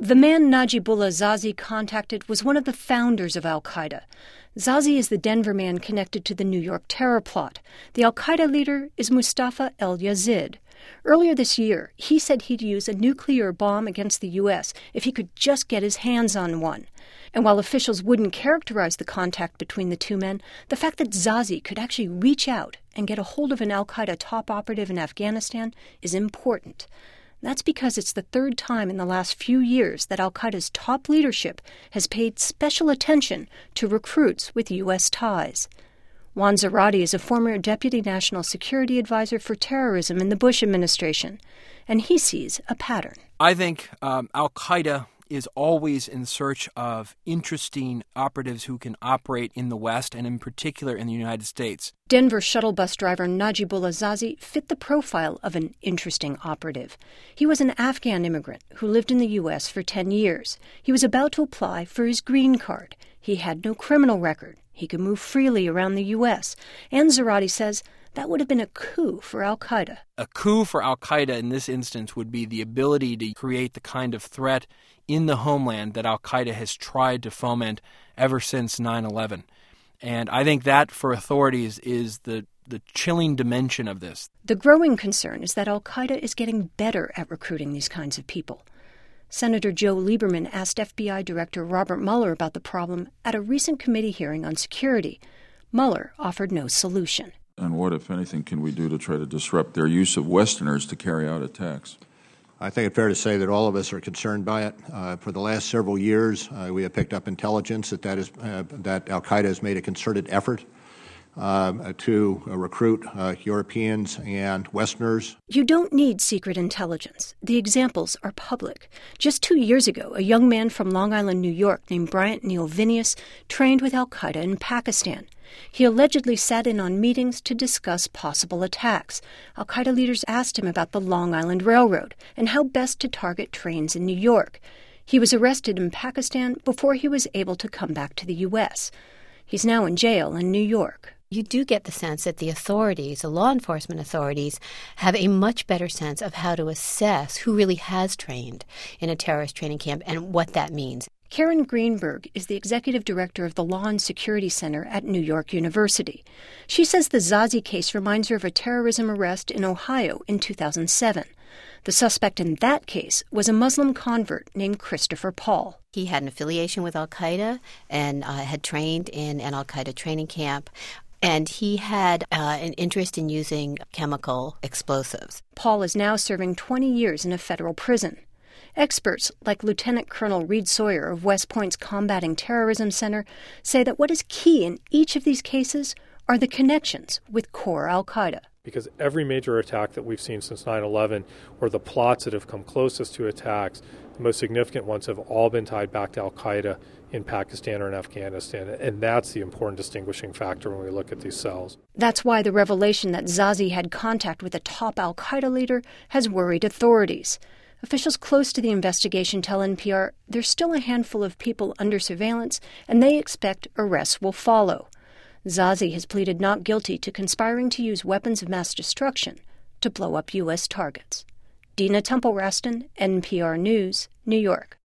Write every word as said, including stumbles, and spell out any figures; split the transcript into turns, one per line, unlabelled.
The man Najibullah Zazi contacted was one of the founders of al-Qaeda. Zazi is the Denver man connected to the New York terror plot. The al-Qaeda leader is Mustafa el-Yazid. Earlier this year, he said he'd use a nuclear bomb against the U S if he could just get his hands on one. And while officials wouldn't characterize the contact between the two men, the fact that Zazi could actually reach out and get a hold of an al-Qaeda top operative in Afghanistan is important. That's because it's the third time in the last few years that al-Qaeda's top leadership has paid special attention to recruits with U S ties. Juan Zarate is a former Deputy National Security Advisor for Terrorism in the Bush administration, and he sees a pattern.
I think um, al-Qaeda is always in search of interesting operatives who can operate in the West and in particular in the United States.
Denver shuttle bus driver Najibullah Zazi fit the profile of an interesting operative. He was an Afghan immigrant who lived in the U S for ten years. He was about to apply for his green card. He had no criminal record. He could move freely around the U S. And Zarate says that would have been a coup for al-Qaeda.
A coup for al-Qaeda in this instance would be the ability to create the kind of threat in the homeland that al-Qaeda has tried to foment ever since nine eleven. And I think that, for authorities, is the, the chilling dimension of this.
The growing concern is that al-Qaeda is getting better at recruiting these kinds of people. Senator Joe Lieberman asked F B I Director Robert Mueller about the problem at a recent committee hearing on security. Mueller offered no solution.
And what, if anything, can we do to try to disrupt their use of Westerners to carry out attacks?
I think it's fair to say that all of us are concerned by it. Uh, for the last several years, uh, we have picked up intelligence that that, is, uh, that al-Qaeda has made a concerted effort uh, to uh, recruit uh, Europeans and Westerners.
You don't need secret intelligence. The examples are public. Just two years ago, a young man from Long Island, New York, named Bryant Neal Vinius, trained with al-Qaeda in Pakistan. He allegedly sat in on meetings to discuss possible attacks. Al-Qaeda leaders asked him about the Long Island Railroad and how best to target trains in New York. He was arrested in Pakistan before he was able to come back to the U S. He's now in jail in New York.
You do get the sense that the authorities, the law enforcement authorities, have a much better sense of how to assess who really has trained in a terrorist training camp and what that means.
Karen Greenberg is the executive director of the Law and Security Center at New York University. She says the Zazi case reminds her of a terrorism arrest in Ohio in two thousand seven. The suspect in that case was a Muslim convert named Christopher Paul.
He had an affiliation with al-Qaeda and uh, had trained in an al-Qaeda training camp. And he had uh, an interest in using chemical explosives.
Paul is now serving twenty years in a federal prison. Experts like Lieutenant Colonel Reed Sawyer of West Point's Combating Terrorism Center say that what is key in each of these cases are the connections with core al-Qaeda.
Because every major attack that we've seen since nine eleven, or the plots that have come closest to attacks, the most significant ones have all been tied back to al-Qaeda in Pakistan or in Afghanistan. And that's the important distinguishing factor when we look at these cells.
That's why the revelation that Zazi had contact with a top al-Qaeda leader has worried authorities. Officials close to the investigation tell N P R there's still a handful of people under surveillance, and they expect arrests will follow. Zazi has pleaded not guilty to conspiring to use weapons of mass destruction to blow up U S targets. Dina Temple-Raston, N P R News, New York.